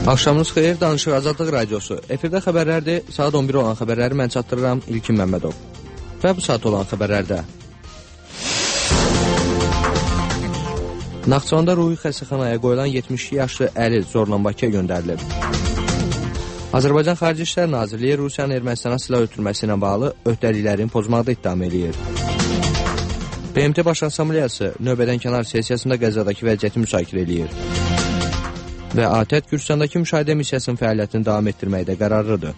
Axşamınız xeyir, danışıq Azadlıq Radiosu. Efirdə xəbərlərdir, saat 11 olan xəbərləri mən çatdırıram İlkin Məmmədov. Və bu saat olan xəbərlərdə. Naxçıvanda ruhi xəstəxanaya qoyulan 72 yaşlı əri zorla Bakıya göndərilir. Azərbaycan Xarici İşlər Nazirliyi Rusiyanın Ermənistana silah ötürməsi ilə bağlı öhdəliklərin pozmaqda ittiham eləyir. BMT Baş Assambleyası növbədənkənar sessiyasında Qəzzadakı vəziyyəti müzakirə eləyir. Və ATƏT Gürcüstandakı müşahidə missiyasının fəaliyyətini davam etdirməkdə qərarlıdır.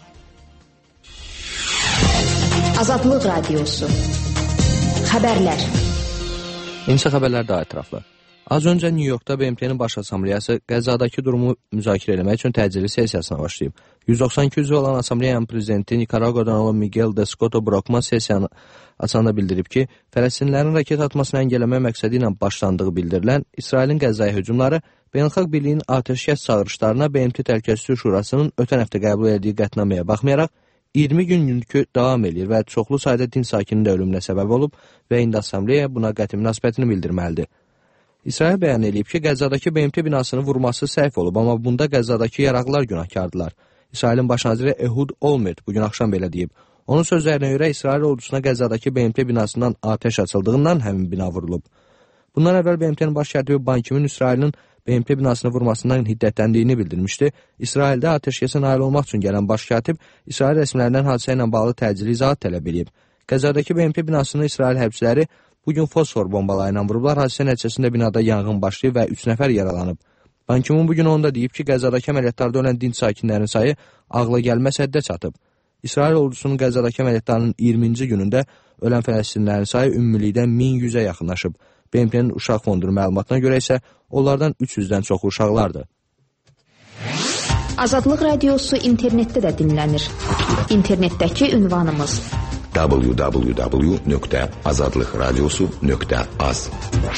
Azadlıq Radiosu. Xəbərlər. İnsə xəbərlər daha ətraflı. Az öncə New Yorkda BMT-nin Baş Assambleyası Qəzzadakı durumu müzakirə etmək üçün təcili sessiyasına başlayıb. 192 üzvü olan Assambleyanın prezidenti Nikaraguadan olan Miguel de Soto Brockman sessiyanı açanda bildirib ki, Fələstinlilərin raket atmasını əngələmək məqsədi ilə başlandığı bildirilən İsrailin Qəzzaya hücumları Beynəlxalq Birliyin atəşkəs çağırışlarına BMT Təhlükəsizlik Şurasının ötən həftə qəbul etdiyi qətnaməyə baxmayaraq 20 günlük davam edir və çoxlu sayda din sakininin də ölümünə səbəb olub və indi Assambleya buna qəti münasibətini bildirməlidir. İsrail bəyan edib ki, Qəzzadakı BMT binasını vurması səhv olub, amma bunda Qəzzadakı yaraqlılar günahkardılar. İsrailin baş naziri Ehud Olmert bugün axşam belə deyib. Onun sözlərinə görə İsrail ordusuna Qəzzadakı BMT binasından atəş açıldığından həmin bina vurulub. Bundan əvvəl BMT-nin baş katibi Ban Ki-mun İsrailin BMT binasını vurmasından hiddətləndiyini bildirmişdi. İsraildə atəşkəsə nail olmaq üçün gələn baş katib İsrail rəsmilərindən hadisə ilə bağlı təcili izahat tələb edib. Qəzzadakı BMT binasını İsrail hərbçiləri bugün fosfor bombaları ilə vurublar. Hadisə nəticəsində binada yanğın başlayıb və 3 nəfər yaralanıb. Ban Ki-mun bugün onda deyib ki, Qəzzadakı əməliyyatlarda ölən dinc sakinlərin sayı ağla gəlməz həddə çatıb. İsrail ordusunun Qəzzadakı əməliyyatlarının 20-ci günündə ölən fələstinlilərin sayı ümumilikdə 1100-ə yaxınlaşıb. BMT-nin uşaq fondunun məlumatına görə isə onlardan 300-dən çoxu uşaqlardır. Azadlıq Radiosu internetdə də dinlənir. İnternetdəki ünvanımız www.azadlıqradiosu.az.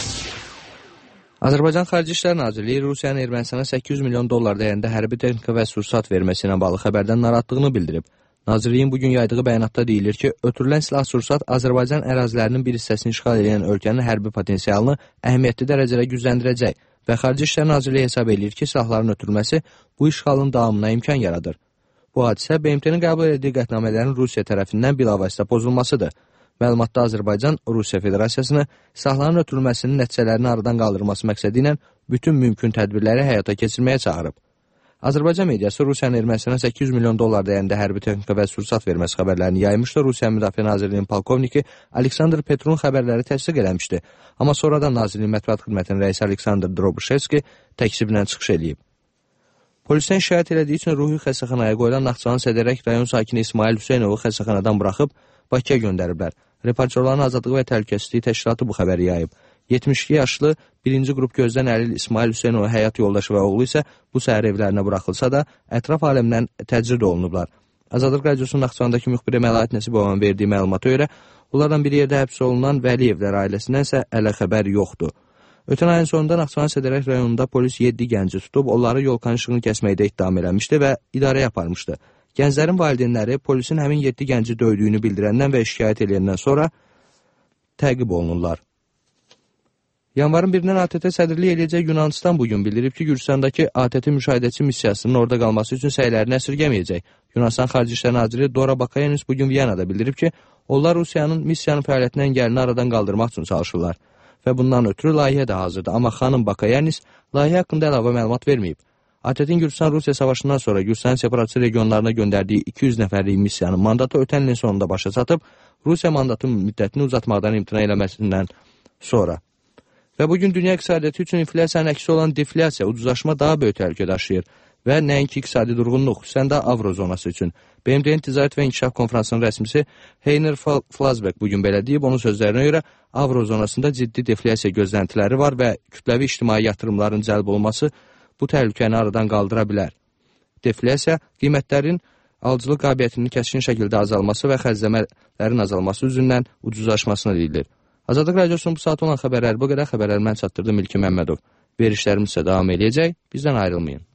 Azərbaycan Xarici İşlər Nazirliyi Rusiyanın Ermənistana 800 milyon dollar dəyərində hərbi texnika və sursat verməsi ilə bağlı xəbərdən narahatlığını bildirib. Nazirliyin bugün yaydığı bəyanatda deyilir ki, ötürülən silah-sursat Azərbaycan ərazilərinin bir hissəsini işğal edən ölkənin hərbi potensialını əhəmiyyətli dərəcədə gücləndirəcək və Xarici İşlər Nazirliyi hesab edir ki, silahların ötürülməsi bu işğalın davamına imkan yaradır. Bu hadisə BMT-nin qəbul etdiyi qətnamələrin Rusiya tərəfindən bilavasitə pozulmasıdır. Məlumatda Azərbaycan Rusiya Federasiyasını silahların ötürülməsinin nəticələrini aradan qaldırması məqsədi ilə bütün mümkün tədbirləri həyata keçirməyə çağırıb. Azərbaycan mediası Rusiyanın Ermənistana 800 milyon dollar dəyərində hərbi texnika və sursat verməsi xəbərlərini yaymışdı. Rusiya Müdafiə Nazirliyinin polkovniki Aleksandr Petrun xəbərləri təsdiq eləmişdi. Amma sonradan Nazirliyin Mətbuat Xidmətinin rəisi Aleksandr Drobuşevski təkziblə çıxış edib. Polisdən şikayət elədiyi üçün ruhi xəstəxanaya qoyulan Naxçıvan Sədərək rayon sakini İsmail Hüseynovu xəstəxanadan buraxıb Bakıya göndəriblər. Reportyorların Azadlığı və Təhlükəsizliyi Təşkilatı bu xəbəri yayıb. 72 yaşlı 1-ci qrup gözdən əlil İsmail Hüseynov həyat yoldaşı və oğlu isə bu səhər evlərinə buraxılsa da ətraf aləmdən təcrid olunublar. Azadlıq Radiosunun Naxçıvandakı müxbiri Məlahət Nəsibovan verdiyi məlumata görə onlardan bir yerdə həbs olunan Vəliyevlər ailəsindən isə ələ xəbər yoxdur. Ötən ayın sonunda Naxçıvan Sədərək rayonunda polis 7 gənci tutub, onları yolkan işığını kəsməkdə ittiham eləmişdi və idarəyə aparmışdı. Gənclərin valideynləri polisin həmin 7 gənci döydüyünü bildirəndən və şikayət edəndən sonra təqib olunurlar. Yanvarın 1-dən ATƏT sədrlik eləyəcək Yunanistan bugün bildirib ki, Gürcüstandakı ATƏT müşahidəçi missiyasının orada qalması üçün səylərini əsirgəməyəcək. Yunanistan Xarici İşlər Naziri Dora Bakayanis bugün Viyanada bildirib ki, onlar Rusiyanın missiyanın fəaliyyətinə əngəlini aradan qaldırmaq üçün çalışırlar və bundan ötürü layihə də hazırdır. Amma xanım Bakayanis layihə haqqında əlavə məlumat verməyib. ATƏT-in Gürcüstan-Rusiya savaşından sonra Gürcüstan separatçı regionlarına göndərdiyi 200 nəfərlik missiyanın mandatı ötən ilin sonunda başa çatıb, Rusiya mandatın müddətini uzatmaqdan imtina eləməsindən sonra. Və bugün dünya iqtisadiyyatı üçün inflyasiyanın əksi olan deflyasiya, ucuzlaşma daha böyük təhlükə daşıyır və nəinki iqtisadi durğunluq, xüsusən də Avrozonası üçün. BMT-nin Ticarət və İnkişaf Konfransının rəsmisi Heiner Flasbeck bugün belə deyib, onun sözlərinə görə Avrozonasında ciddi deflyasiya gözləntiləri var və kütləvi ictimai yatırımların cəlb olması bu təhlükəni aradan qaldıra bilər. Deflyasiya, qiymətlərin alıcılıq qabiliyyətinin kəskin şəkildə azalması və xərcləmələrin azalması üzündən ucuzlaşmasına deyilir. Azadlıq Radiosunun bu saat olan xəbərlər bu qədər. Xəbərləri mən çatdırdım İlkin Məmmədov. Verişlərimiz isə davam edəcək. Bizdən ayrılmayın.